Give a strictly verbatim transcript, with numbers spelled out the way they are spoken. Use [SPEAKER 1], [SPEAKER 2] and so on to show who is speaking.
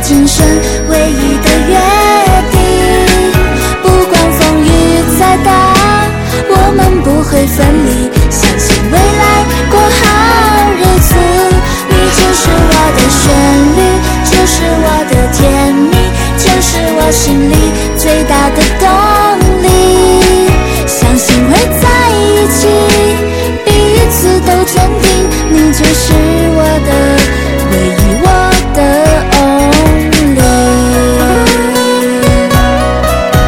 [SPEAKER 1] 今生唯一的约定。不管风雨再大，我们不会分离，相信未来过好日子。你就是我的旋律，就是我的甜蜜，就是我心里